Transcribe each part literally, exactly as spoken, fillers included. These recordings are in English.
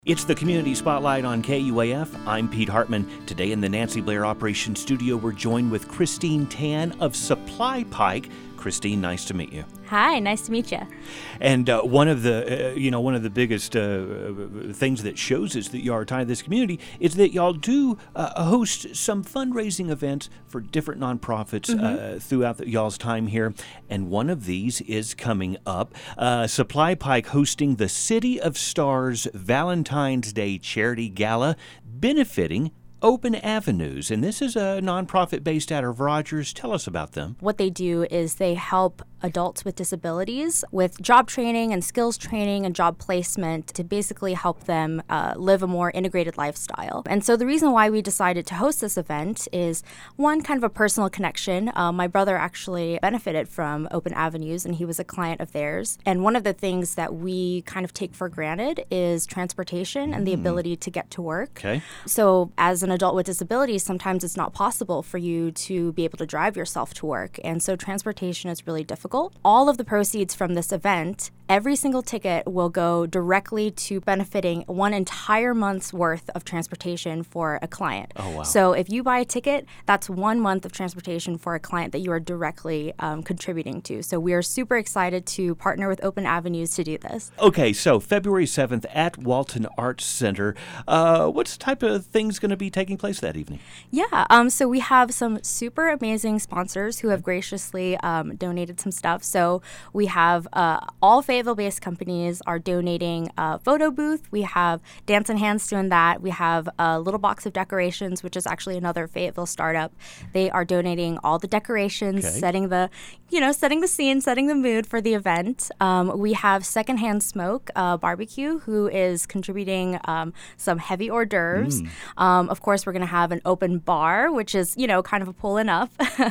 It's the Community Spotlight on K U A F. I'm Pete Hartman. Today in the Nancy Blair Operations Studio, we're joined with Christine Tan of Supply Pike. Christine, nice to meet you. Hi, nice to meet you. And uh, one of the, uh, you know, one of the biggest uh, things that shows us that you are tied to this community is that y'all do uh, host some fundraising events for different nonprofits mm-hmm. uh, throughout the, y'all's time here. And one of these is coming up. Uh, Supply Pike hosting the City of Stars Valentine's Day Charity Gala, benefiting Open Avenues, and this is a nonprofit based out of Rogers. Tell us about them. What they do is they help adults with disabilities with job training and skills training and job placement to basically help them uh, live a more integrated lifestyle. And so the reason why we decided to host this event is, one, kind of a personal connection. Uh, my brother actually benefited from Open Avenues, and he was a client of theirs. And one of the things that we kind of take for granted is transportation and the ability to get to work. Okay. So as an adult with disabilities, sometimes it's not possible for you to be able to drive yourself to work. And so transportation is really difficult. All of the proceeds from this event, every single ticket will go directly to benefiting one entire month's worth of transportation for a client. Oh, wow. So if you buy a ticket, that's one month of transportation for a client that you are directly um, contributing to. So we are super excited to partner with Open Avenues to do this. Okay, so February seventh at Walton Arts Center. Uh, what type of things going to be taking place that evening? Yeah, um, so we have some super amazing sponsors who have graciously um, donated some stuff. So we have uh, all Fayetteville-based companies are donating a photo booth. We have Dance and Hands doing that. We have a Little Box of Decorations, which is actually another Fayetteville startup. They are donating all the decorations, okay. setting the, you know, setting the scene, setting the mood for the event. Um, we have Secondhand Smoke uh, Barbecue, who is contributing um, some heavy hors d'oeuvres. Mm. Um, of course, we're going to have an open bar, which is, you know, kind of a pulling up.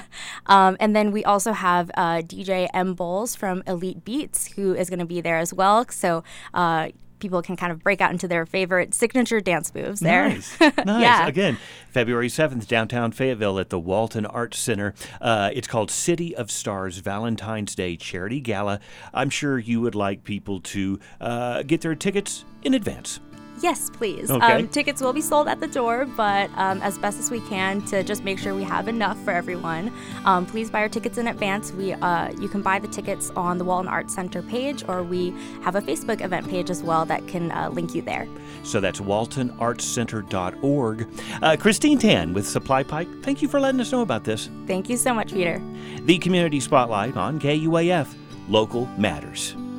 um, and then we also have uh, D J M Bowles from Elite Beats, who is going to be there as well. So uh, people can kind of break out into their favorite signature dance moves there. Nice. Nice. Yeah. Again, February seventh, downtown Fayetteville at the Walton Arts Center. Uh, it's called City of Stars Valentine's Day Charity Gala. I'm sure you would like people to uh, get their tickets in advance. Yes, please. Okay. Um, tickets will be sold at the door, but um, as best as we can to just make sure we have enough for everyone, um, please buy our tickets in advance. We uh, you can buy the tickets on the Walton Arts Center page, or we have a Facebook event page as well that can uh, link you there. So that's walton arts center dot org. Uh, Christine Tan with Supply Pike, thank you for letting us know about this. Thank you so much, Peter. The Community Spotlight on K U A F. Local Matters.